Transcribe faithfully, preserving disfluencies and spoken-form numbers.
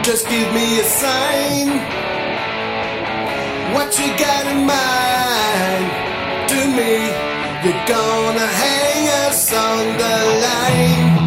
just give me a sign. What you got in mind to me? You're gonna hang us on the line.